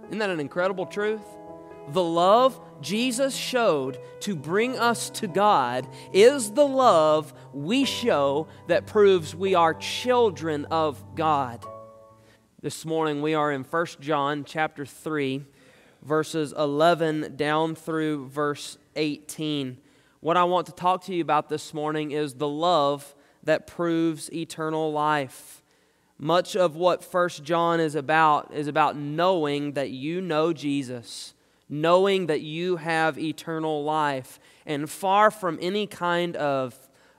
Isn't that an incredible truth? The love Jesus showed to bring us to God is the love we show that proves we are children of God. This morning we are in 1 John chapter 3, verses 11 down through verse 18. What I want to talk to you about this morning is the love that proves eternal life. Much of what 1 John is about knowing that you know Jesus, knowing that you have eternal life, and far from any kind of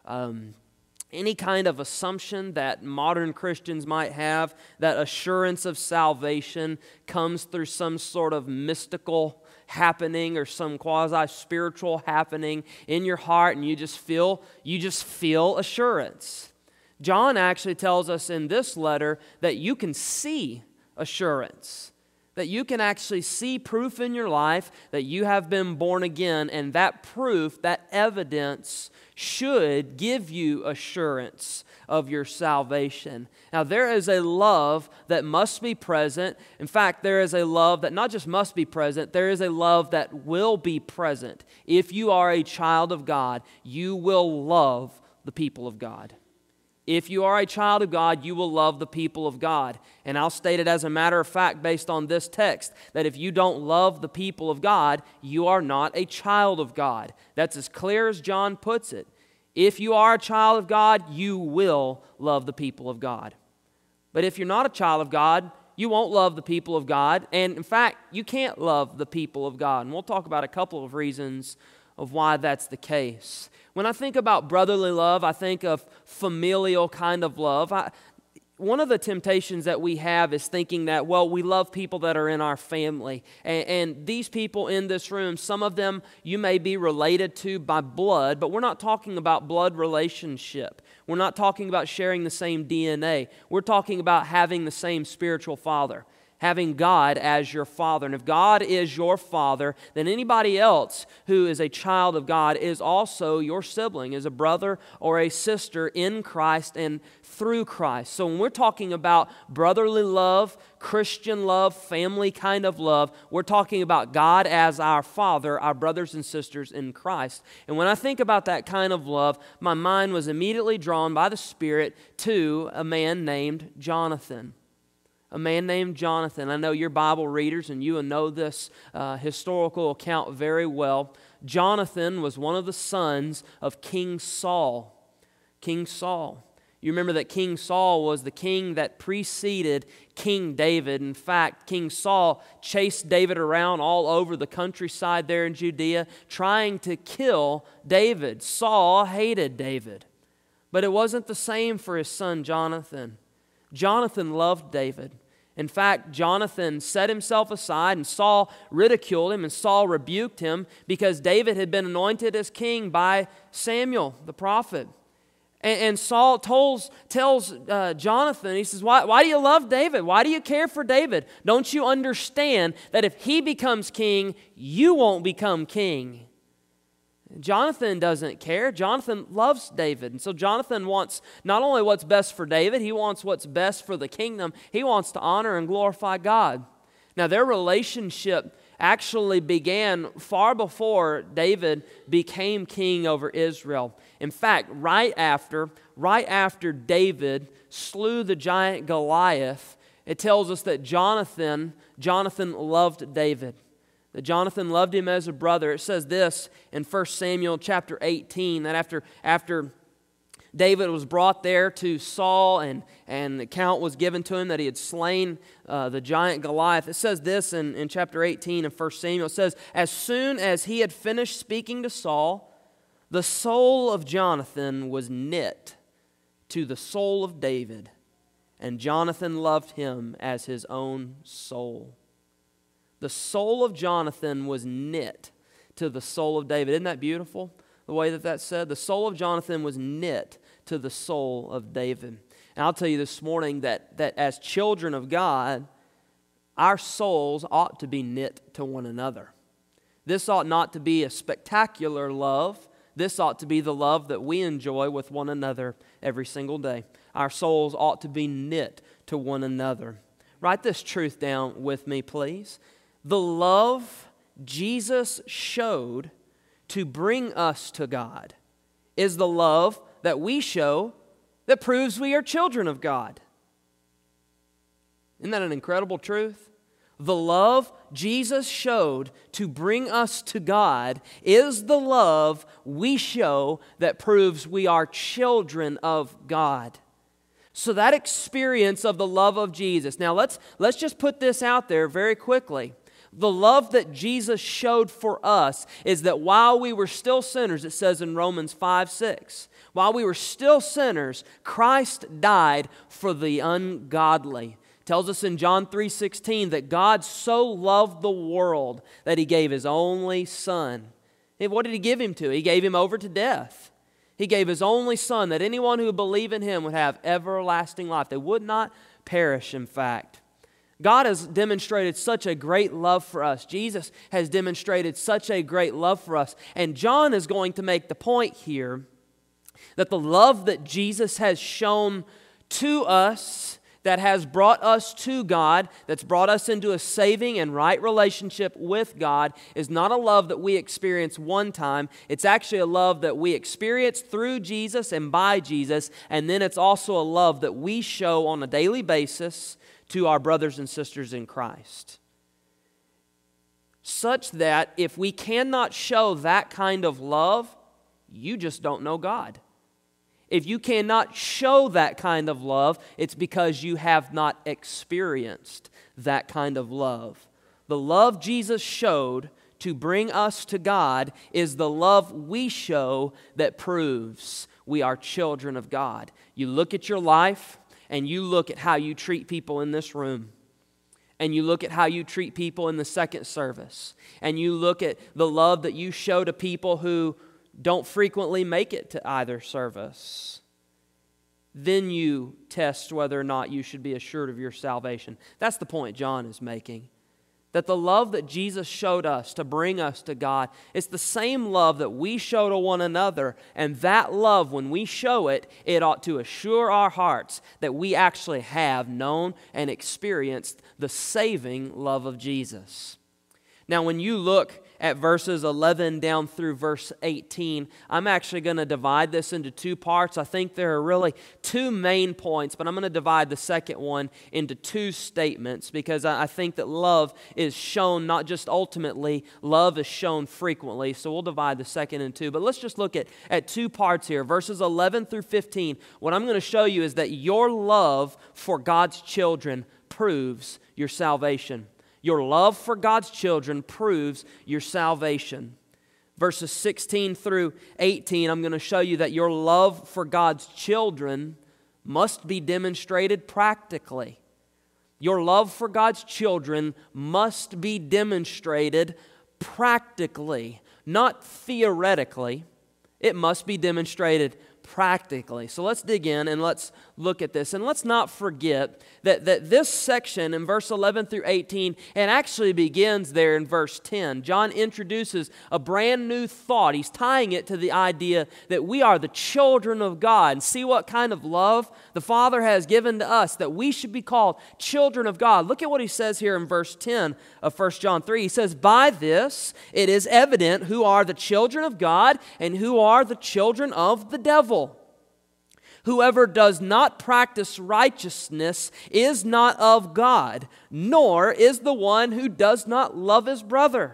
assumption that modern Christians might have, that assurance of salvation comes through some sort of mystical happening or some quasi-spiritual happening in your heart, and you just feel assurance. John actually tells us in this letter that you can see assurance, that you can actually see proof in your life that you have been born again, and that proof, that evidence, should give you assurance of your salvation. Now, there is a love that must be present. In fact, there is a love that not just must be present, there is a love that will be present. If you are a child of God, you will love the people of God. If you are a child of God, you will love the people of God. And I'll state it as a matter of fact based on this text, that if you don't love the people of God, you are not a child of God. That's as clear as John puts it. If you are a child of God, you will love the people of God. But if you're not a child of God, you won't love the people of God. And in fact, you can't love the people of God. And we'll talk about a couple of reasons of why that's the case. When I think about brotherly love, I think of familial kind of love. One of the temptations that we have is thinking that, well, we love people that are in our family. And these people in this room, some of them you may be related to by blood, but we're not talking about blood relationship. We're not talking about sharing the same DNA. We're talking about having the same spiritual father, having God as your father. And if God is your father, then anybody else who is a child of God is also your sibling, is a brother or a sister in Christ and through Christ. So when we're talking about brotherly love, Christian love, family kind of love, we're talking about God as our Father, our brothers and sisters in Christ. And when I think about that kind of love, my mind was immediately drawn by the Spirit to a man named Jonathan. A man named Jonathan. I know you're Bible readers and you will know this historical account very well. Jonathan was one of the sons of King Saul. King Saul. You remember that King Saul was the king that preceded King David. In fact, King Saul chased David around all over the countryside there in Judea, trying to kill David. Saul hated David. But it wasn't the same for his son Jonathan. Jonathan loved David. In fact, Jonathan set himself aside and Saul ridiculed him and Saul rebuked him because David had been anointed as king by Samuel, the prophet. And Saul tells Jonathan, he says, why do you love David? Why do you care for David? Don't you understand that if he becomes king, you won't become king? Jonathan doesn't care. Jonathan loves David. And so Jonathan wants not only what's best for David, he wants what's best for the kingdom. He wants to honor and glorify God. Now, their relationship actually began far before David became king over Israel. In fact, right after David slew the giant Goliath, it tells us that Jonathan loved David. That Jonathan loved him as a brother. It says this in 1 Samuel chapter 18, that after David was brought there to Saul and the account was given to him that he had slain the giant Goliath. It says this in chapter 18 of 1 Samuel. It says, as soon as he had finished speaking to Saul, the soul of Jonathan was knit to the soul of David, and Jonathan loved him as his own soul. The soul of Jonathan was knit to the soul of David. Isn't that beautiful, the way that's said? The soul of Jonathan was knit to the soul of David. And I'll tell you this morning that as children of God, our souls ought to be knit to one another. This ought not to be a spectacular love. This ought to be the love that we enjoy with one another every single day. Our souls ought to be knit to one another. Write this truth down with me, please. The love Jesus showed to bring us to God is the love that we show that proves we are children of God. Isn't that an incredible truth? The love Jesus showed to bring us to God is the love we show that proves we are children of God. So that experience of the love of Jesus. Now let's just put this out there very quickly. The love that Jesus showed for us is that while we were still sinners, it says in Romans 5:6, while we were still sinners, Christ died for the ungodly. It tells us in John 3:16 that God so loved the world that He gave His only Son. And what did He give Him to? He gave Him over to death. He gave His only Son that anyone who would believe in Him would have everlasting life. They would not perish, in fact. God has demonstrated such a great love for us. Jesus has demonstrated such a great love for us. And John is going to make the point here that the love that Jesus has shown to us, that has brought us to God, that's brought us into a saving and right relationship with God, is not a love that we experience one time. It's actually a love that we experience through Jesus and by Jesus, and then it's also a love that we show on a daily basis to our brothers and sisters in Christ. Such that if we cannot show that kind of love, you just don't know God. If you cannot show that kind of love, it's because you have not experienced that kind of love. The love Jesus showed to bring us to God is the love we show that proves we are children of God. You look at your life and you look at how you treat people in this room, and you look at how you treat people in the second service, and you look at the love that you show to people who don't frequently make it to either service, then you test whether or not you should be assured of your salvation. That's the point John is making. That the love that Jesus showed us to bring us to God, it's the same love that we show to one another. And that love, when we show it, it ought to assure our hearts that we actually have known and experienced the saving love of Jesus. Now, when you look at verses 11 down through verse 18, I'm actually going to divide this into two parts. I think there are really two main points, but I'm going to divide the second one into two statements because I think that love is shown not just ultimately, love is shown frequently. So we'll divide the second in two. But let's just look at two parts here. Verses 11 through 15, what I'm going to show you is that your love for God's children proves your salvation. Your love for God's children proves your salvation. Verses 16 through 18, I'm going to show you that your love for God's children must be demonstrated practically. Your love for God's children must be demonstrated practically, not theoretically. It must be demonstrated practically. So let's dig in and let's look at this. And let's not forget that this section in verse 11 through 18, and actually begins there in verse 10. John introduces a brand new thought. He's tying it to the idea that we are the children of God. And see what kind of love the Father has given to us, that we should be called children of God. Look at what he says here in verse 10 of 1 John 3. He says, "By this it is evident who are the children of God and who are the children of the devil. Whoever does not practice righteousness is not of God, nor is the one who does not love his brother."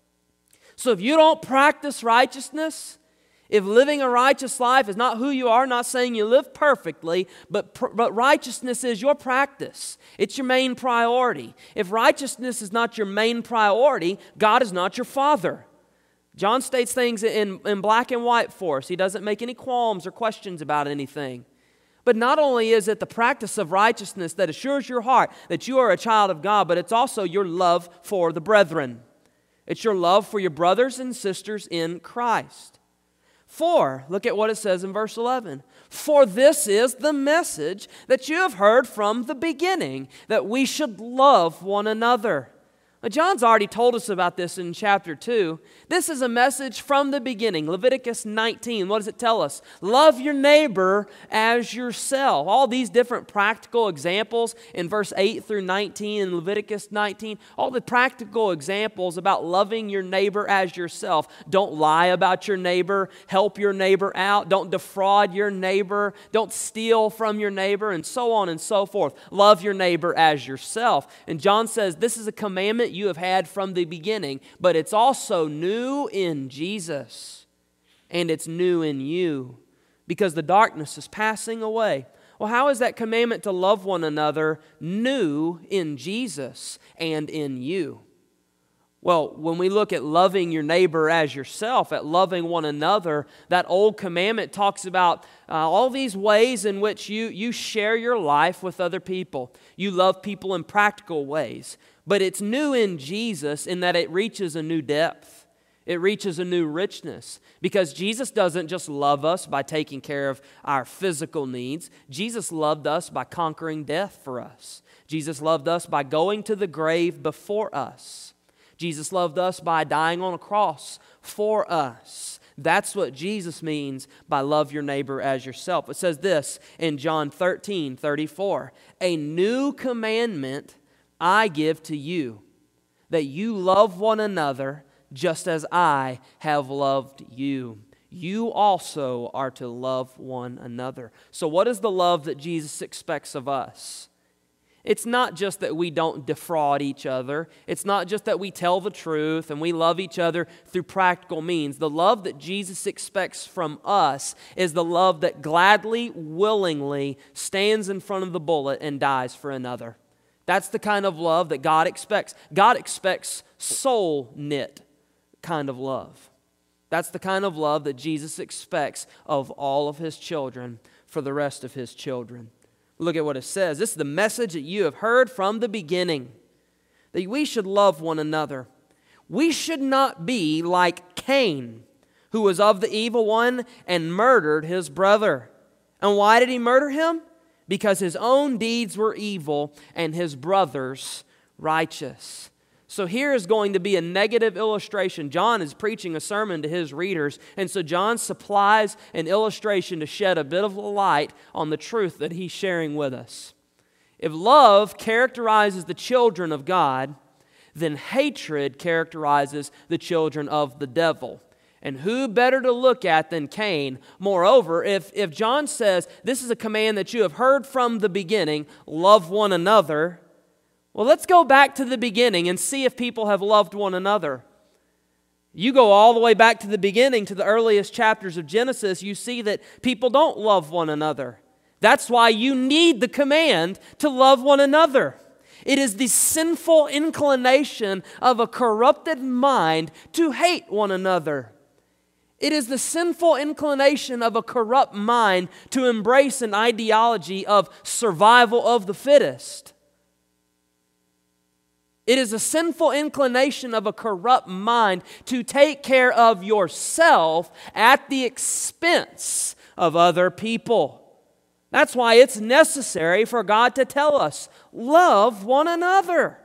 So if you don't practice righteousness, if living a righteous life is not who you are, not saying you live perfectly, but righteousness is your practice. It's your main priority. If righteousness is not your main priority, God is not your Father. John states things in black and white for us. He doesn't make any qualms or questions about anything. But not only is it the practice of righteousness that assures your heart that you are a child of God, but it's also your love for the brethren. It's your love for your brothers and sisters in Christ. For, look at what it says in verse 11. "For this is the message that you have heard from the beginning, that we should love one another. Now, John's already told us about this in chapter 2. This is a message from the beginning. Leviticus 19, what does it tell us? Love your neighbor as yourself. All these different practical examples in verse 8 through 19 in Leviticus 19, all the practical examples about loving your neighbor as yourself. Don't lie about your neighbor. Help your neighbor out. Don't defraud your neighbor. Don't steal from your neighbor, and so on and so forth. Love your neighbor as yourself. And John says this is a commandment you have had from the beginning, but it's also new in Jesus, and it's new in you because the darkness is passing away. Well, how is that commandment to love one another new in Jesus and in you? Well, when we look at loving your neighbor as yourself, at loving one another, that old commandment talks about all these ways in which you share your life with other people. You love people in practical ways. But it's new in Jesus in that it reaches a new depth. It reaches a new richness. Because Jesus doesn't just love us by taking care of our physical needs. Jesus loved us by conquering death for us. Jesus loved us by going to the grave before us. Jesus loved us by dying on a cross for us. That's what Jesus means by love your neighbor as yourself. It says this in John 13:34, a new commandment I give to you, that you love one another just as I have loved you. You also are to love one another. So what is the love that Jesus expects of us? It's not just that we don't defraud each other. It's not just that we tell the truth and we love each other through practical means. The love that Jesus expects from us is the love that gladly, willingly stands in front of the bullet and dies for another. That's the kind of love that God expects. God expects soul-knit kind of love. That's the kind of love that Jesus expects of all of His children for the rest of His children. Look at what it says. This is the message that you have heard from the beginning, that we should love one another. We should not be like Cain, who was of the evil one and murdered his brother. And why did he murder him? Because his own deeds were evil and his brother's righteous. So here is going to be a negative illustration. John is preaching a sermon to his readers, and so John supplies an illustration to shed a bit of light on the truth that he's sharing with us. If love characterizes the children of God, then hatred characterizes the children of the devil. And who better to look at than Cain? Moreover, if John says, this is a command that you have heard from the beginning, love one another, well, let's go back to the beginning and see if people have loved one another. You go all the way back to the beginning, to the earliest chapters of Genesis, you see that people don't love one another. That's why you need the command to love one another. It is the sinful inclination of a corrupted mind to hate one another. It is the sinful inclination of a corrupt mind to embrace an ideology of survival of the fittest. It is a sinful inclination of a corrupt mind to take care of yourself at the expense of other people. That's why it's necessary for God to tell us, love one another.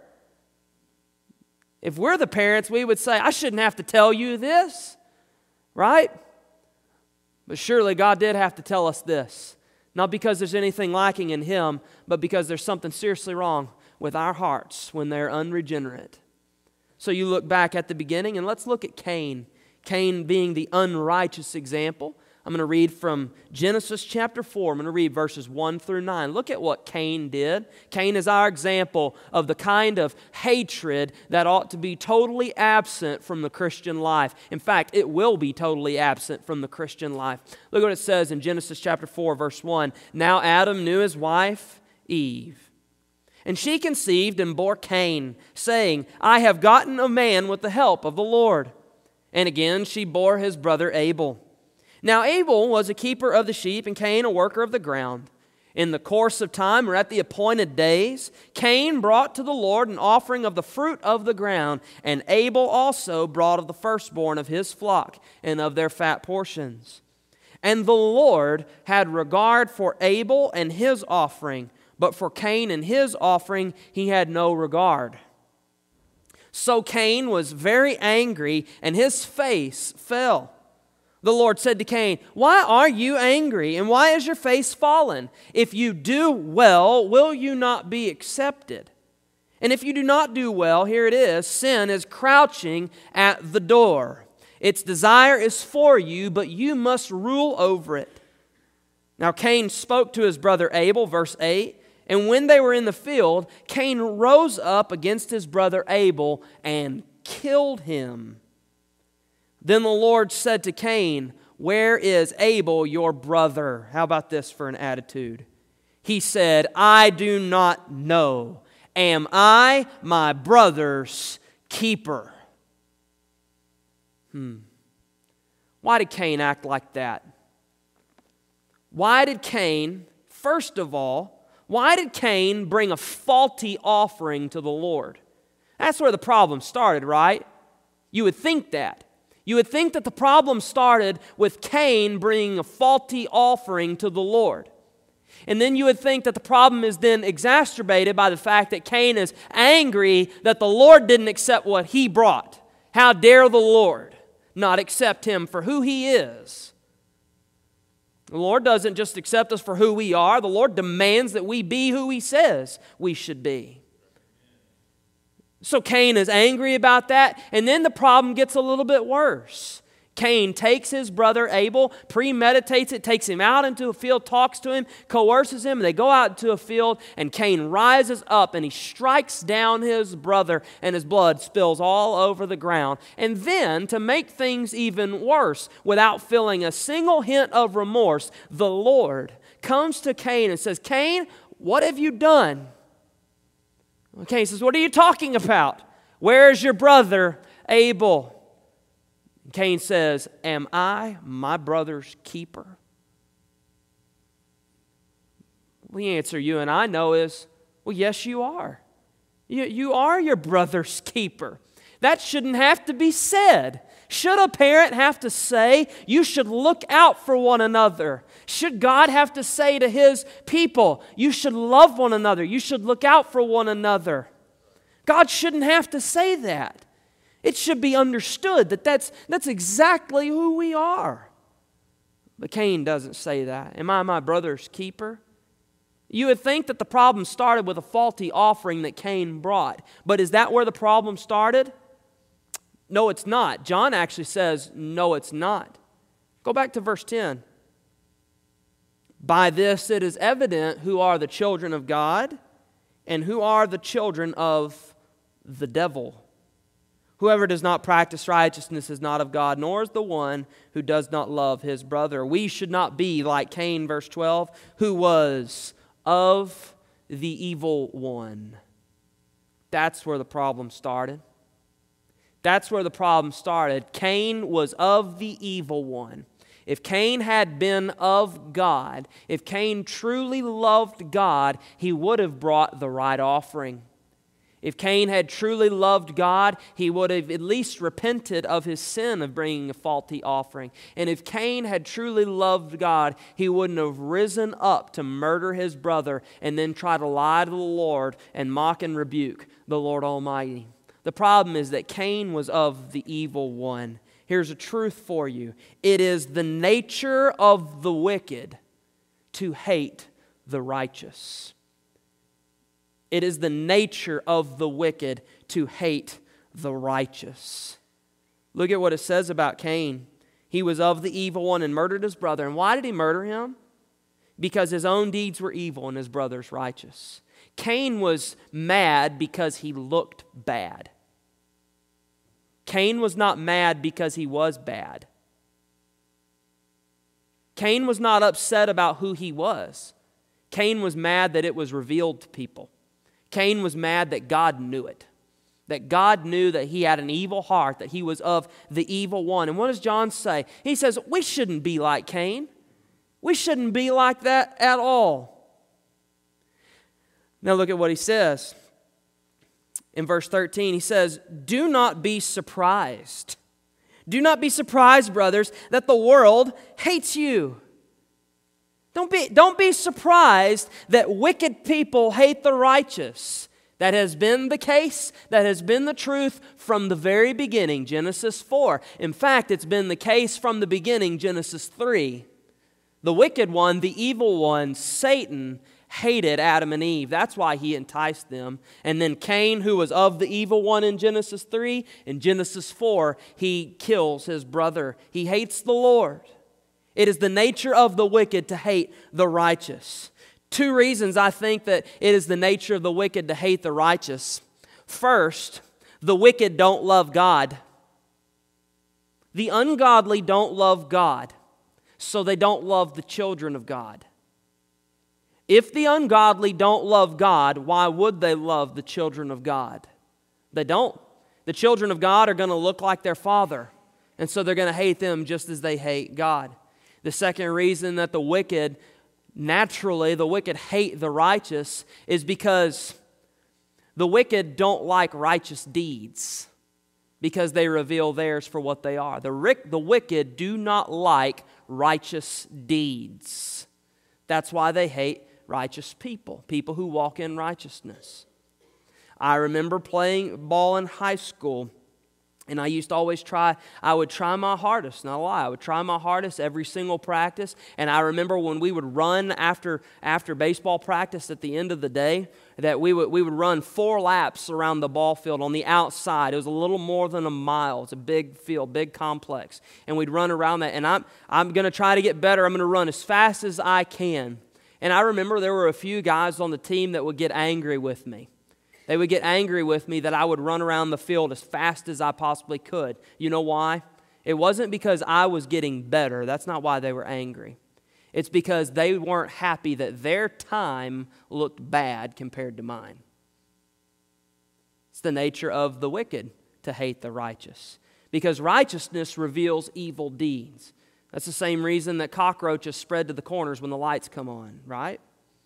If we're the parents, we would say, I shouldn't have to tell you this, right? But surely God did have to tell us this. Not because there's anything lacking in Him, but because there's something seriously wrong with our hearts when they're unregenerate. So you look back at the beginning and let's look at Cain. Cain being the unrighteous example. I'm going to read from Genesis chapter 4. I'm going to read verses 1 through 9. Look at what Cain did. Cain is our example of the kind of hatred that ought to be totally absent from the Christian life. In fact, it will be totally absent from the Christian life. Look what it says in Genesis chapter 4, verse 1. Now Adam knew his wife, Eve. And she conceived and bore Cain, saying, I have gotten a man with the help of the Lord. And again she bore his brother Abel. Now Abel was a keeper of the sheep, and Cain a worker of the ground. In the course of time, or at the appointed days, Cain brought to the Lord an offering of the fruit of the ground, and Abel also brought of the firstborn of his flock and of their fat portions. And the Lord had regard for Abel and his offering, but for Cain and his offering he had no regard. So Cain was very angry, and his face fell. The Lord said to Cain, "Why are you angry, and why is your face fallen? If you do well, will you not be accepted? And if you do not do well, here it is, sin is crouching at the door. Its desire is for you, but you must rule over it." Now Cain spoke to his brother Abel, verse 8, and when they were in the field, Cain rose up against his brother Abel and killed him. Then the Lord said to Cain, "Where is Abel, your brother?" How about this for an attitude? He said, "I do not know. Am I my brother's keeper?" Why did Cain act like that? Why did Cain, first of all, why did Cain bring a faulty offering to the Lord? That's where the problem started, right? You would think that. You would think that the problem started with Cain bringing a faulty offering to the Lord. And then you would think that the problem is then exacerbated by the fact that Cain is angry that the Lord didn't accept what he brought. How dare the Lord not accept him for who he is? The Lord doesn't just accept us for who we are. The Lord demands that we be who He says we should be. So Cain is angry about that, and then the problem gets a little bit worse. Cain takes his brother Abel, premeditates it, takes him out into a field, talks to him, coerces him, and they go out into a field, and Cain rises up and he strikes down his brother, and his blood spills all over the ground. And then, to make things even worse, without feeling a single hint of remorse, the Lord comes to Cain and says, "Cain, what have you done?" Cain says, "What are you talking about? Where is your brother Abel?" Cain says, "Am I my brother's keeper?" Well, the answer you and I know is, well, yes, you are. You are your brother's keeper. That shouldn't have to be said. Should a parent have to say, you should look out for one another? Should God have to say to His people, you should love one another, you should look out for one another? God shouldn't have to say that. It should be understood that that's exactly who we are. But Cain doesn't say that. Am I my brother's keeper? You would think that the problem started with a faulty offering that Cain brought. But is that where the problem started? No, it's not. John actually says, no, it's not. Go back to verse 10. By this it is evident who are the children of God and who are the children of the devil. Whoever does not practice righteousness is not of God, nor is the one who does not love his brother. We should not be like Cain, verse 12, who was of the evil one. That's where the problem started. That's where the problem started. Cain was of the evil one. If Cain had been of God, if Cain truly loved God, he would have brought the right offering. If Cain had truly loved God, he would have at least repented of his sin of bringing a faulty offering. And if Cain had truly loved God, he wouldn't have risen up to murder his brother and then try to lie to the Lord and mock and rebuke the Lord Almighty. The problem is that Cain was of the evil one. Here's a truth for you. It is the nature of the wicked to hate the righteous. It is the nature of the wicked to hate the righteous. Look at what it says about Cain. He was of the evil one and murdered his brother. And why did he murder him? Because his own deeds were evil and his brother's righteous. Cain was mad because he looked bad. Cain was not mad because he was bad. Cain was not upset about who he was. Cain was mad that it was revealed to people. Cain was mad that God knew it. That God knew that he had an evil heart, that he was of the evil one. And what does John say? He says, we shouldn't be like Cain. We shouldn't be like that at all. Now look at what he says. In verse 13, he says, do not be surprised. Do not be surprised, brothers, that the world hates you. Don't be surprised that wicked people hate the righteous. That has been the case. That has been the truth from the very beginning, Genesis 4. In fact, it's been the case from the beginning, Genesis 3. The wicked one, the evil one, Satan, hated Adam and Eve. That's why he enticed them. And then Cain, who was of the evil one in Genesis 3, in Genesis 4, he kills his brother. He hates the Lord. It is the nature of the wicked to hate the righteous. Two reasons I think that it is the nature of the wicked to hate the righteous. First, the wicked don't love God. The ungodly don't love God, so they don't love the children of God. If the ungodly don't love God, why would they love the children of God? They don't. The children of God are going to look like their father, and so they're going to hate them just as they hate God. The second reason that the wicked hate the righteous is because the wicked don't like righteous deeds because they reveal theirs for what they are. The wicked do not like righteous deeds. That's why they hate righteous people who walk in righteousness. I remember playing ball in high school, and I used to always I would try my hardest, not a lie. I would try my hardest every single practice. And I remember when we would run after baseball practice at the end of the day, that we would run 4 laps around the ball field on the outside. It was a little more than a mile. It's a big field, big complex. And we'd run around that. And I'm going to try to get better. I'm going to run as fast as I can. And I remember there were a few guys on the team that would get angry with me. They would get angry with me that I would run around the field as fast as I possibly could. You know why? It wasn't because I was getting better. That's not why they were angry. It's because they weren't happy that their time looked bad compared to mine. It's the nature of the wicked to hate the righteous, because righteousness reveals evil deeds. That's the same reason that cockroaches spread to the corners when the lights come on, right?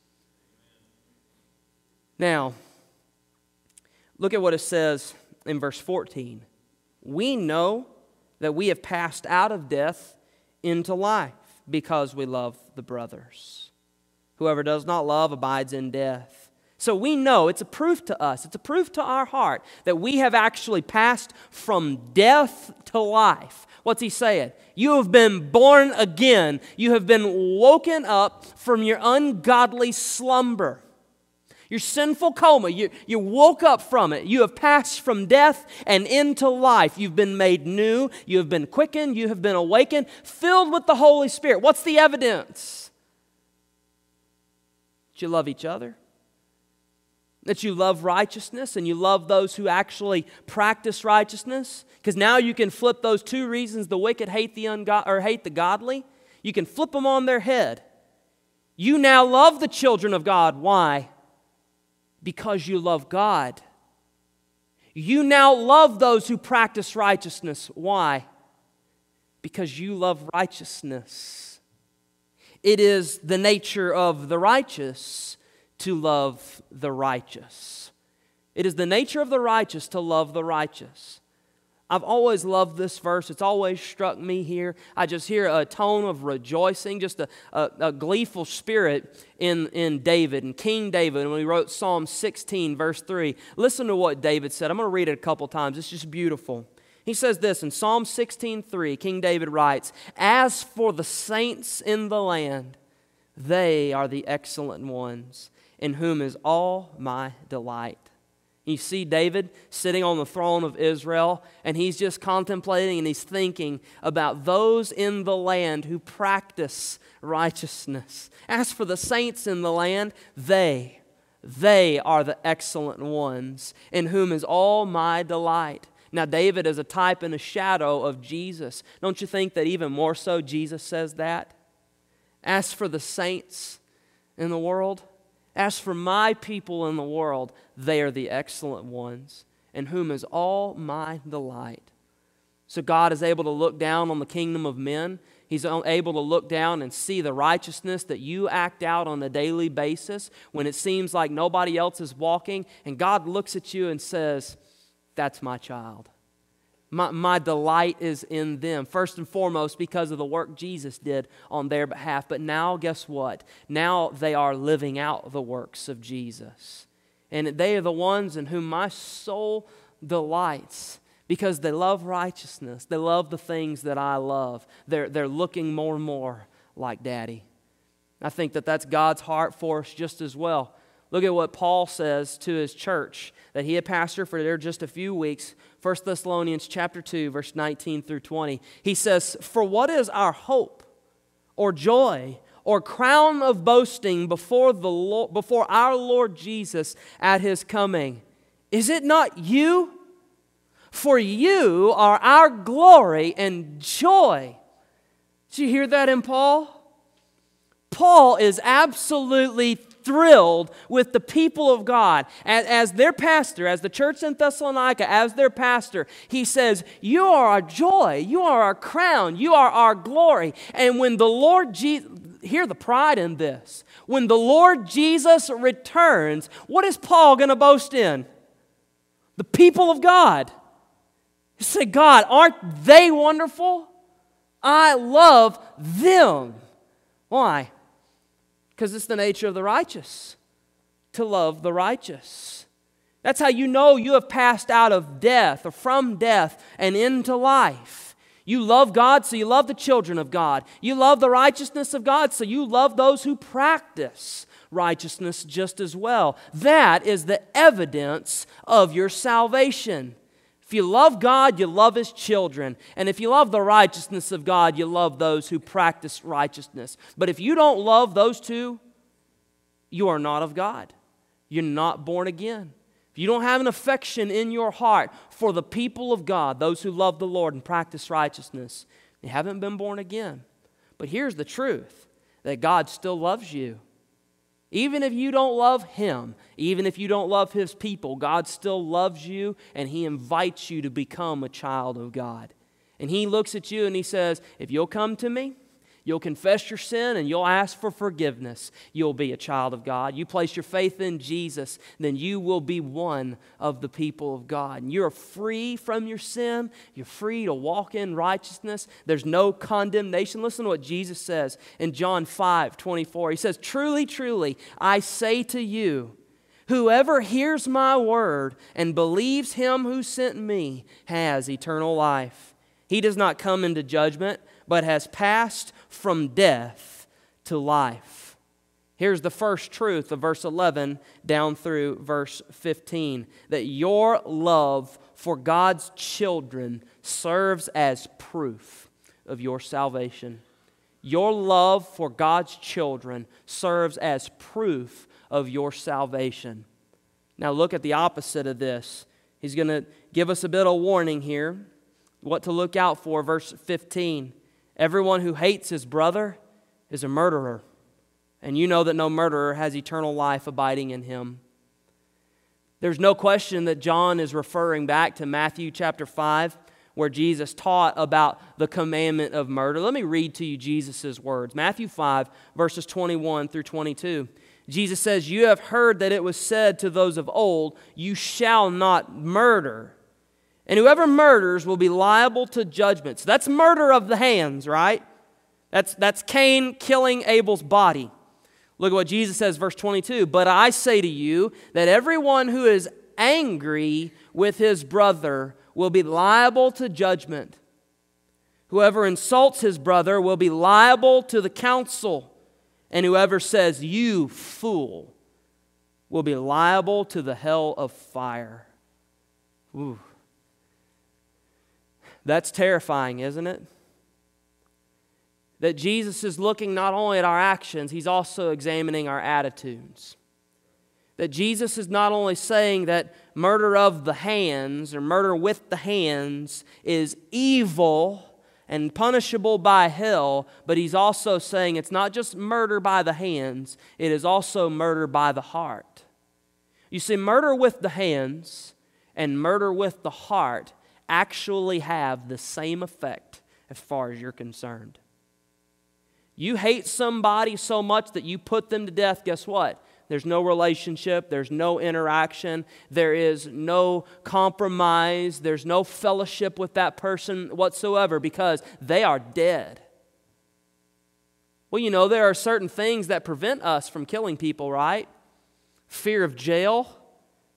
Now, look at what it says in verse 14. We know that we have passed out of death into life because we love the brothers. Whoever does not love abides in death. So we know, it's a proof to us, it's a proof to our heart that we have actually passed from death to life. What's he saying? You have been born again. You have been woken up from your ungodly slumber. Your sinful coma, you woke up from it. You have passed from death and into life. You've been made new. You have been quickened. You have been awakened, filled with the Holy Spirit. What's the evidence? That you love each other. That you love righteousness and you love those who actually practice righteousness. Because now you can flip those two reasons the wicked hate the godly. You can flip them on their head. You now love the children of God. Why? Because you love God. You now love those who practice righteousness. Why? Because you love righteousness. It is the nature of the righteous to love the righteous. It is the nature of the righteous to love the righteous. I've always loved this verse. It's always struck me here. I just hear a tone of rejoicing, just a gleeful spirit in David, and King David, when he wrote Psalm 16, verse 3. Listen to what David said. I'm going to read it a couple times. It's just beautiful. He says this in Psalm 16:3. King David writes, "As for the saints in the land, they are the excellent ones, in whom is all my delight." You see David sitting on the throne of Israel, and he's just contemplating and he's thinking about those in the land who practice righteousness. As for the saints in the land, they are the excellent ones, in whom is all my delight. Now, David is a type and a shadow of Jesus. Don't you think that even more so Jesus says that? As for the saints in the world, as for my people in the world, they are the excellent ones, in whom is all my delight. So God is able to look down on the kingdom of men. He's able to look down and see the righteousness that you act out on a daily basis when it seems like nobody else is walking. And God looks at you and says, "That's my child. My delight is in them." First and foremost, because of the work Jesus did on their behalf. But now, guess what? Now they are living out the works of Jesus. And they are the ones in whom my soul delights because they love righteousness. They love the things that I love. They're looking more and more like Daddy. I think that that's God's heart for us just as well. Look at what Paul says to his church that he had pastored for there just a few weeks. 1 Thessalonians chapter 2, verse 19 through 20. He says, "For what is our hope or joy or crown of boasting before our Lord Jesus at His coming? Is it not you? For you are our glory and joy." Did you hear that in Paul? Paul is absolutely thrilled with the people of God. As their pastor, as the church in Thessalonica, as their pastor, he says, "You are our joy, you are our crown, you are our glory." And when the Lord Jesus, hear the pride in this, when the Lord Jesus returns, what is Paul going to boast in? The people of God. He said, "God, aren't they wonderful? I love them." Why? Because it's the nature of the righteous to love the righteous. That's how you know you have passed out of death or from death and into life. You love God, so you love the children of God. You love the righteousness of God, so you love those who practice righteousness just as well. That is the evidence of your salvation. If you love God, you love His children. And if you love the righteousness of God, you love those who practice righteousness. But if you don't love those two, you are not of God. You're not born again. If you don't have an affection in your heart for the people of God, those who love the Lord and practice righteousness, you haven't been born again. But here's the truth, that God still loves you. Even if you don't love Him, even if you don't love His people, God still loves you and He invites you to become a child of God. And He looks at you and He says, if you'll come to me, you'll confess your sin and you'll ask for forgiveness, you'll be a child of God. You place your faith in Jesus, then you will be one of the people of God. And you're free from your sin. You're free to walk in righteousness. There's no condemnation. Listen to what Jesus says in John 5:24. He says, "Truly, truly, I say to you, whoever hears my word and believes Him who sent me has eternal life. He does not come into judgment, but has passed from death to life." Here's the first truth of verse 11 down through verse 15, that your love for God's children serves as proof of your salvation. Your love for God's children serves as proof of your salvation. Now look at the opposite of this. He's going to give us a bit of warning here. What to look out for, verse 15. Everyone who hates his brother is a murderer, and you know that no murderer has eternal life abiding in him. There's no question that John is referring back to Matthew chapter 5, where Jesus taught about the commandment of murder. Let me read to you Jesus' words. Matthew 5, verses 21 through 22. Jesus says, "You have heard that it was said to those of old, 'You shall not murder.' And whoever murders will be liable to judgment." So that's murder of the hands, right? That's Cain killing Abel's body. Look at what Jesus says, verse 22. "But I say to you that everyone who is angry with his brother will be liable to judgment. Whoever insults his brother will be liable to the council. And whoever says, 'You fool,' will be liable to the hell of fire." Ooh. That's terrifying, isn't it? That Jesus is looking not only at our actions, He's also examining our attitudes. That Jesus is not only saying that murder of the hands or murder with the hands is evil and punishable by hell, but He's also saying it's not just murder by the hands, it is also murder by the heart. You see, murder with the hands and murder with the heart actually have the same effect as far as you're concerned. You hate somebody so much that you put them to death, guess what? There's no relationship, there's no interaction, there is no compromise, there's no fellowship with that person whatsoever because they are dead. Well, you know, there are certain things that prevent us from killing people, right? Fear of jail,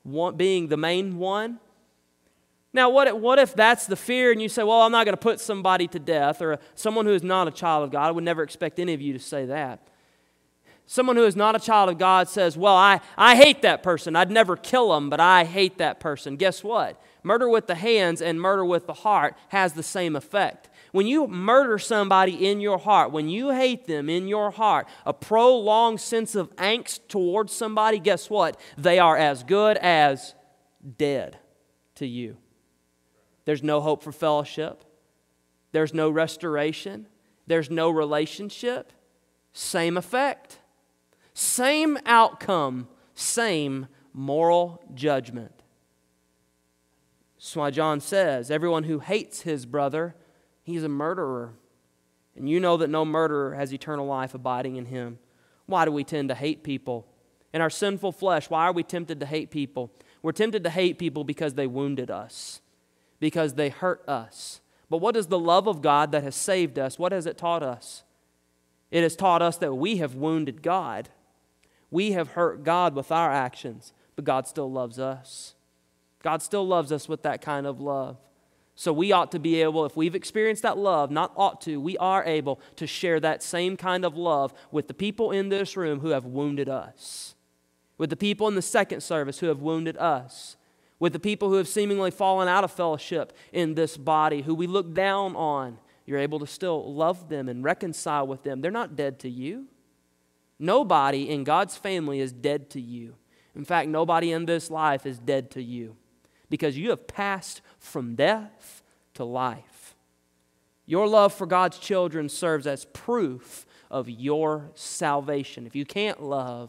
being the main one. Now, what if that's the fear and you say, well, I'm not going to put somebody to death, or someone who is not a child of God? I would never expect any of you to say that. Someone who is not a child of God says, well, I hate that person. I'd never kill them, but I hate that person. Guess what? Murder with the hands and murder with the heart has the same effect. When you murder somebody in your heart, when you hate them in your heart, a prolonged sense of angst towards somebody, guess what? They are as good as dead to you. There's no hope for fellowship. There's no restoration. There's no relationship. Same effect. Same outcome. Same moral judgment. That's why John says, everyone who hates his brother, he's a murderer. And you know that no murderer has eternal life abiding in him. Why do we tend to hate people? In our sinful flesh, why are we tempted to hate people? We're tempted to hate people because they wounded us, because they hurt us. But what is the love of God that has saved us? What has it taught us? It has taught us that we have wounded God. We have hurt God with our actions, but God still loves us. God still loves us with that kind of love. So we ought to be able, if we've experienced that love, not ought to, we are able to share that same kind of love with the people in this room who have wounded us, with the people in the second service who have wounded us, with the people who have seemingly fallen out of fellowship in this body, who we look down on. You're able to still love them and reconcile with them. They're not dead to you. Nobody in God's family is dead to you. In fact, nobody in this life is dead to you, because you have passed from death to life. Your love for God's children serves as proof of your salvation. If you can't love,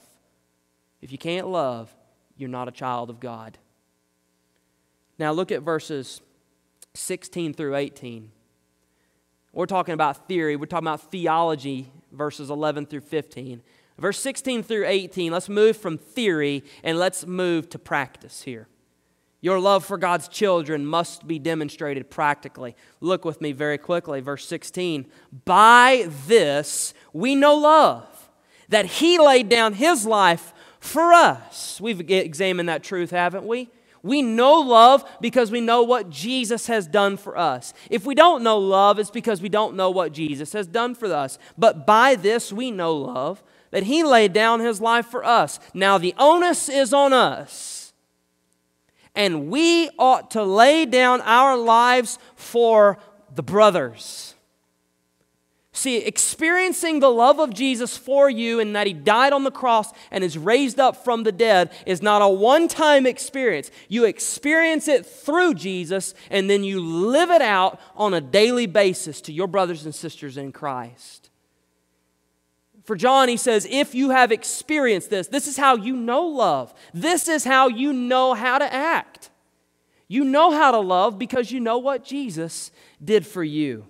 you're not a child of God. Now look at verses 16 through 18. We're talking about theory. We're talking about theology, verses 11 through 15. Verse 16 through 18, let's move from theory and let's move to practice here. Your love for God's children must be demonstrated practically. Look with me very quickly, verse 16. By this we know love, that He laid down His life for us. We've examined that truth, haven't we? We know love because we know what Jesus has done for us. If we don't know love, it's because we don't know what Jesus has done for us. But by this we know love, that He laid down His life for us. Now the onus is on us. And we ought to lay down our lives for the brothers. See, experiencing the love of Jesus for you and that He died on the cross and is raised up from the dead is not a one-time experience. You experience it through Jesus, and then you live it out on a daily basis to your brothers and sisters in Christ. For John, he says, if you have experienced this, this is how you know love. This is how you know how to act. You know how to love because you know what Jesus did for you.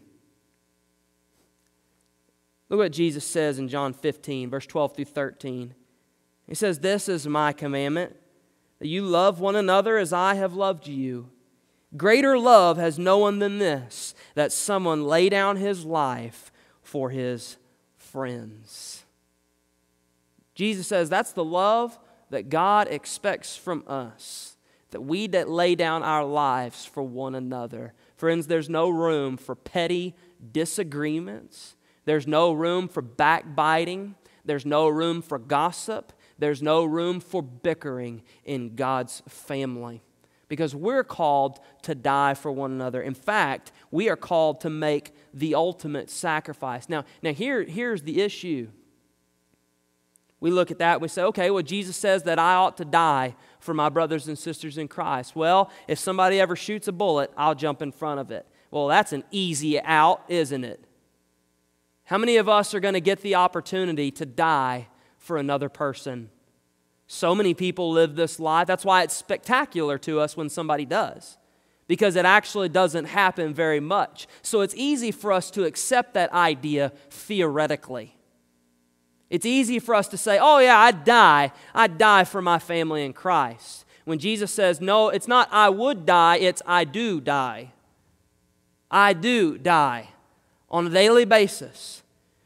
Look what Jesus says in John 15, verse 12 through 13. He says, this is my commandment, that you love one another as I have loved you. Greater love has no one than this, that someone lay down his life for his friends. Jesus says that's the love that God expects from us, that we that lay down our lives for one another. Friends, there's no room for petty disagreements. There's no room for backbiting. There's no room for gossip. There's no room for bickering in God's family, because we're called to die for one another. In fact, we are called to make the ultimate sacrifice. Now here's the issue. We look at that and we say, okay, well, Jesus says that I ought to die for my brothers and sisters in Christ. Well, if somebody ever shoots a bullet, I'll jump in front of it. Well, that's an easy out, isn't it? How many of us are going to get the opportunity to die for another person? So many people live this life. That's why it's spectacular to us when somebody does, because it actually doesn't happen very much. So it's easy for us to accept that idea theoretically. It's easy for us to say, oh yeah, I'd die for my family in Christ. When Jesus says, no, it's not I would die, it's I do die. I do die on a daily basis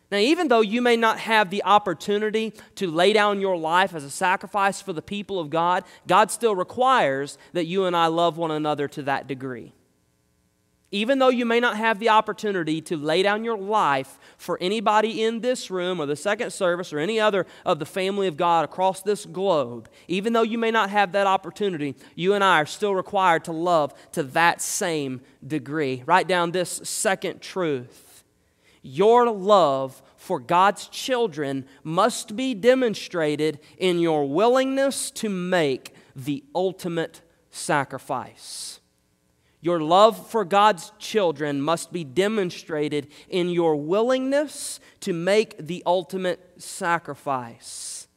Now, even though you may not have the opportunity to lay down your life as a sacrifice for the people of God, God still requires that you and I love one another to that degree. Even though you may not have the opportunity to lay down your life for anybody in this room or the second service or any other of the family of God across this globe, even though you may not have that opportunity, you and I are still required to love to that same degree. Write down this second truth. Your love for God's children must be demonstrated in your willingness to make the ultimate sacrifice. Your love for God's children must be demonstrated in your willingness to make the ultimate sacrifice.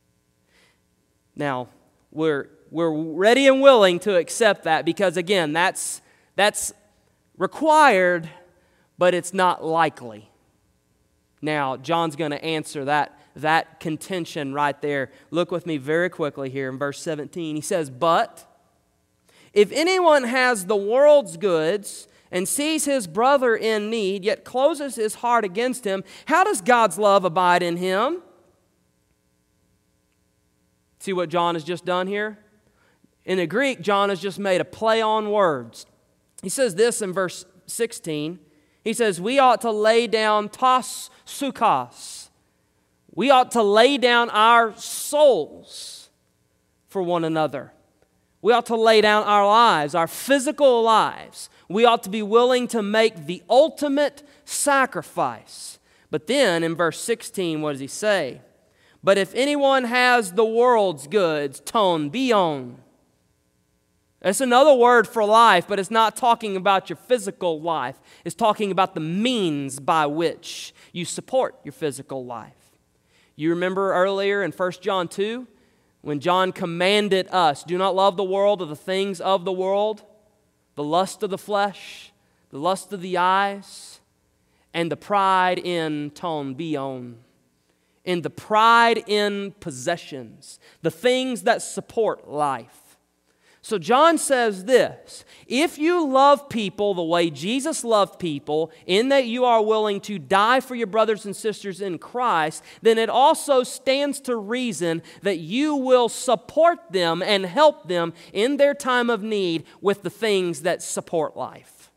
Now, we're ready and willing to accept that because, again, that's required, but it's not likely. Now, John's going to answer that contention right there. Look with me very quickly here in verse 17. He says, "But if anyone has the world's goods and sees his brother in need, yet closes his heart against him, how does God's love abide in him?" See what John has just done here? In the Greek, John has just made a play on words. He says this in verse 16. He says, we ought to lay down tos sukos. We ought to lay down our souls for one another. We ought to lay down our lives, our physical lives. We ought to be willing to make the ultimate sacrifice. But then in verse 16, what does he say? But if anyone has the world's goods, ton bion. That's another word for life, but it's not talking about your physical life. It's talking about the means by which you support your physical life. You remember earlier in 1 John 2, when John commanded us, do not love the world or the things of the world, the lust of the flesh, the lust of the eyes, and the pride in ton bion, in the pride in possessions, the things that support life. So John says this, if you love people the way Jesus loved people, in that you are willing to die for your brothers and sisters in Christ, then it also stands to reason that you will support them and help them in their time of need with the things that support life.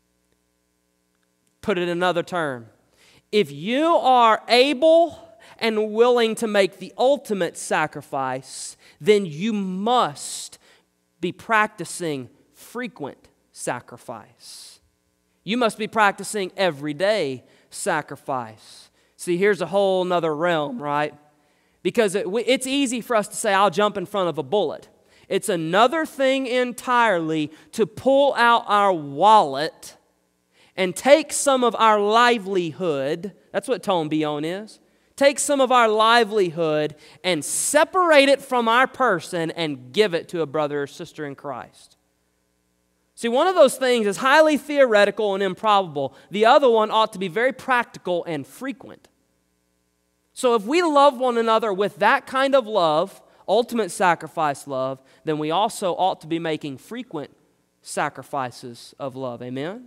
Put it in another term. If you are able and willing to make the ultimate sacrifice, then you must be practicing frequent sacrifice. You must be practicing everyday sacrifice. See, here's a whole nother realm, right? Because it's easy for us to say, I'll jump in front of a bullet. It's another thing entirely to pull out our wallet and take some of our livelihood. That's what ton bion is. Take some of our livelihood and separate it from our person and give it to a brother or sister in Christ. See, one of those things is highly theoretical and improbable. The other one ought to be very practical and frequent. So if we love one another with that kind of love, ultimate sacrifice love, then we also ought to be making frequent sacrifices of love. Amen?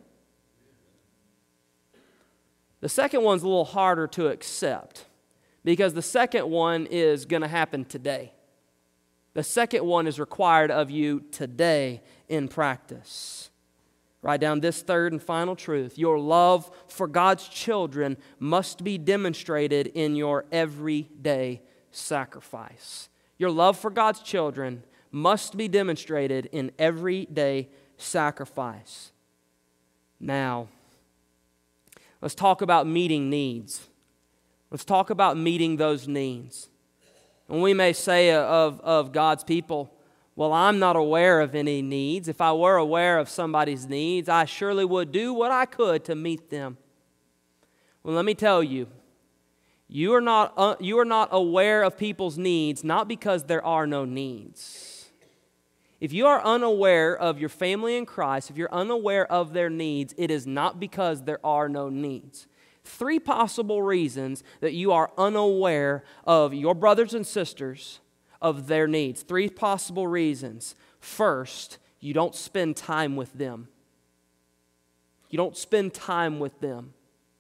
The second one's a little harder to accept, because the second one is going to happen today. The second one is required of you today in practice. Write down this third and final truth. Your love for God's children must be demonstrated in your everyday sacrifice. Your love for God's children must be demonstrated in everyday sacrifice. Now, let's talk about meeting needs. Let's talk about meeting those needs. And we may say of God's people, well, I'm not aware of any needs. If I were aware of somebody's needs, I surely would do what I could to meet them. Well, let me tell you, you are not aware of people's needs, not because there are no needs. If you are unaware of your family in Christ, if you're unaware of their needs, it is not because there are no needs. 3 possible reasons that you are unaware of your brothers and sisters, of their needs. 3 possible reasons. First, you don't spend time with them. You don't spend time with them.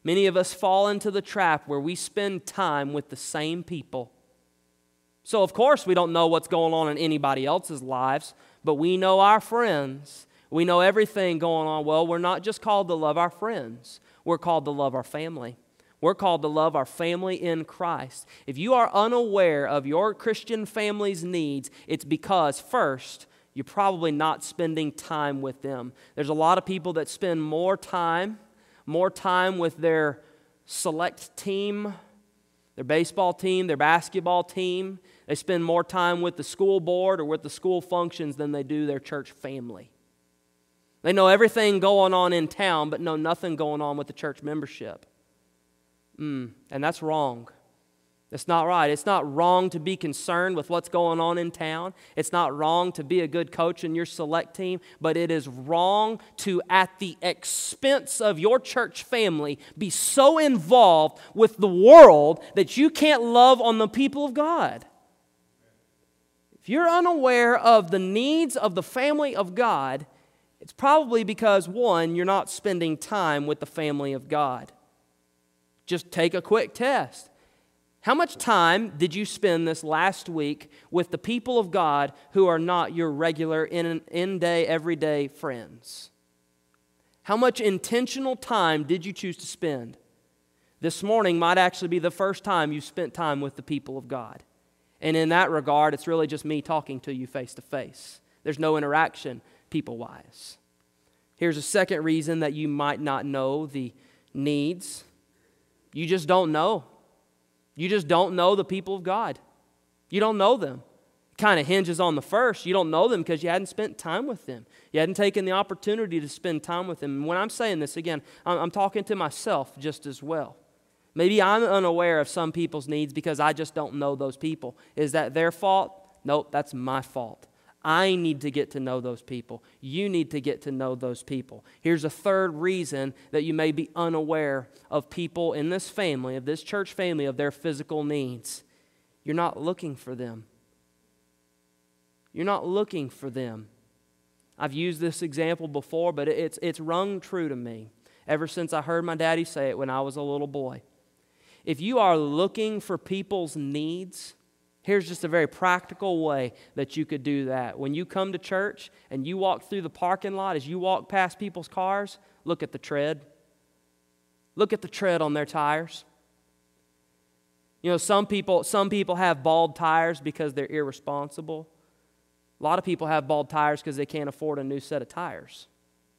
Many of us fall into the trap where we spend time with the same people. So, of course, we don't know what's going on in anybody else's lives, but we know our friends. We know everything going on. Well, we're not just called to love our friends. We're called to love our family. We're called to love our family in Christ. If you are unaware of your Christian family's needs, it's because, first, you're probably not spending time with them. There's a lot of people that spend more time with their select team, their baseball team, their basketball team. They spend more time with the school board or with the school functions than they do their church family. They know everything going on in town, but know nothing going on with the church membership. And that's wrong. It's not right. It's not wrong to be concerned with what's going on in town. It's not wrong to be a good coach in your select team, but it is wrong to, at the expense of your church family, be so involved with the world that you can't love on the people of God. If you're unaware of the needs of the family of God, it's probably because, one, you're not spending time with the family of God. Just take a quick test. How much time did you spend this last week with the people of God who are not your regular in-day, everyday friends? How much intentional time did you choose to spend? This morning might actually be the first time you spent time with the people of God. And in that regard, it's really just me talking to you face to face. There's no interaction people-wise. Here's a second reason that you might not know the needs. You just don't know. You just don't know the people of God. You don't know them. It kind of hinges on the first. You don't know them because you hadn't spent time with them. You hadn't taken the opportunity to spend time with them. And when I'm saying this, again, I'm talking to myself just as well. Maybe I'm unaware of some people's needs because I just don't know those people. Is that their fault? Nope, that's my fault. I need to get to know those people. You need to get to know those people. Here's a third reason that you may be unaware of people in this family, of this church family, of their physical needs. You're not looking for them. You're not looking for them. I've used this example before, but it's rung true to me ever since I heard my daddy say it when I was a little boy. If you are looking for people's needs, here's just a very practical way that you could do that. When you come to church and you walk through the parking lot, as you walk past people's cars, look at the tread. Look at the tread on their tires. You know, some people have bald tires because they're irresponsible. A lot of people have bald tires because they can't afford a new set of tires.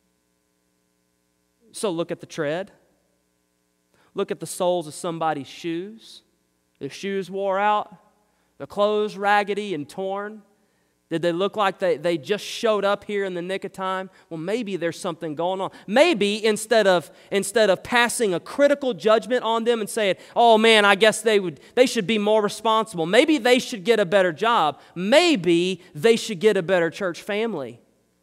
So look at the tread. Look at the soles of somebody's shoes. Their shoes wore out. The clothes raggedy and torn. Did they look like they just showed up here in the nick of time? Well, maybe there's something going on. Maybe instead of passing a critical judgment on them and saying, oh man, I guess they should be more responsible. Maybe they should get a better job. Maybe they should get a better church family.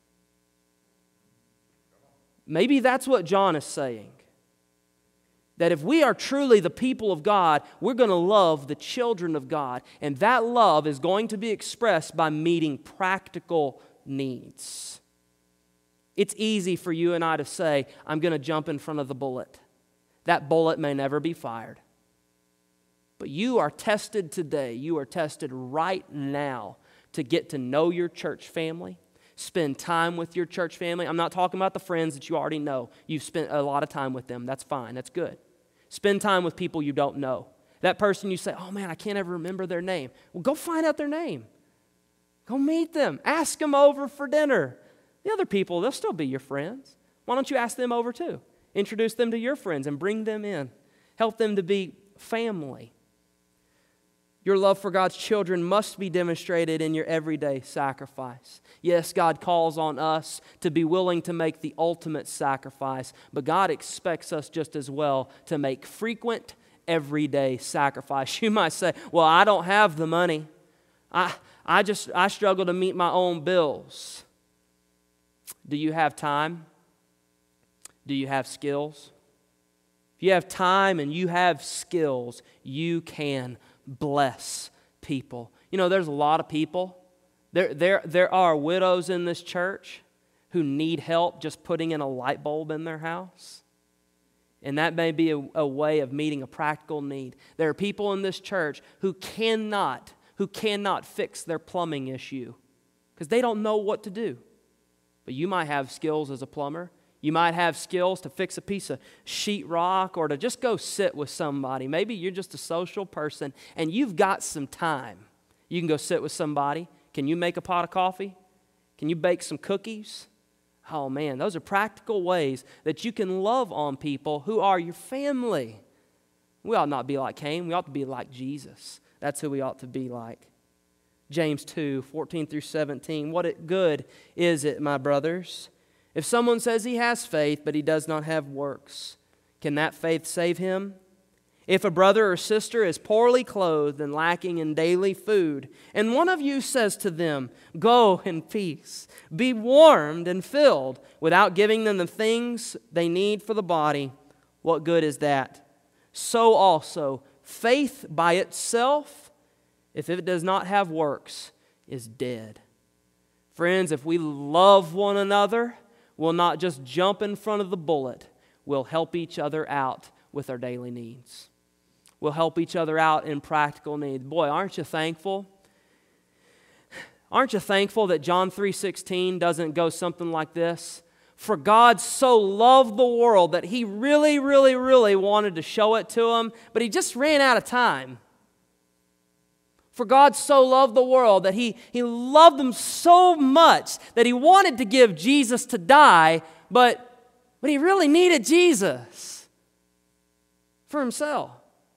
Maybe that's what John is saying. That if we are truly the people of God, we're going to love the children of God. And that love is going to be expressed by meeting practical needs. It's easy for you and I to say, I'm going to jump in front of the bullet. That bullet may never be fired. But you are tested today. You are tested right now to get to know your church family. Spend time with your church family. I'm not talking about the friends that you already know. You've spent a lot of time with them. That's fine. That's good. Spend time with people you don't know. That person you say, oh man, I can't ever remember their name. Well, go find out their name. Go meet them. Ask them over for dinner. The other people, they'll still be your friends. Why don't you ask them over too? Introduce them to your friends and bring them in. Help them to be family. Your love for God's children must be demonstrated in your everyday sacrifice. Yes, God calls on us to be willing to make the ultimate sacrifice, but God expects us just as well to make frequent, everyday sacrifice. You might say, well, I don't have the money. I struggle to meet my own bills. Do you have time? Do you have skills? If you have time and you have skills, you can bless people. You know, there's a lot of people. There are widows in this church who need help just putting in a light bulb in their house. And that may be a way of meeting a practical need. There are people in this church who cannot fix their plumbing issue because they don't know what to do. But you might have skills as a plumber. You might have skills to fix a piece of sheetrock or to just go sit with somebody. Maybe you're just a social person and you've got some time. You can go sit with somebody. Can you make a pot of coffee? Can you bake some cookies? Oh man, those are practical ways that you can love on people who are your family. We ought not be like Cain. We ought to be like Jesus. That's who we ought to be like. James 2:14-17. What good is it, my brothers, if someone says he has faith but he does not have works? Can that faith save him? If a brother or sister is poorly clothed and lacking in daily food, and one of you says to them, "Go in peace, be warmed and filled," without giving them the things they need for the body, what good is that? So also, faith by itself, if it does not have works, is dead. Friends, if we love one another, we'll not just jump in front of the bullet. We'll help each other out with our daily needs. We'll help each other out in practical needs. Boy, aren't you thankful? Aren't you thankful that John 3:16 doesn't go something like this? For God so loved the world that He really, really, really wanted to show it to them, but He just ran out of time. For God so loved the world that He loved them so much that He wanted to give Jesus to die, but He really needed Jesus for Himself.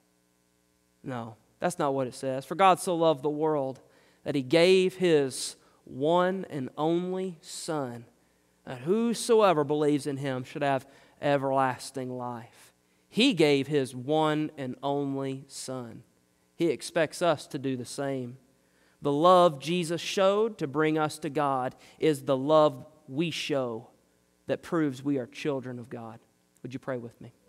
No, that's not what it says. For God so loved the world that He gave His one and only Son, that whosoever believes in Him should have everlasting life. He gave His one and only Son. He expects us to do the same. The love Jesus showed to bring us to God is the love we show that proves we are children of God. Would you pray with me?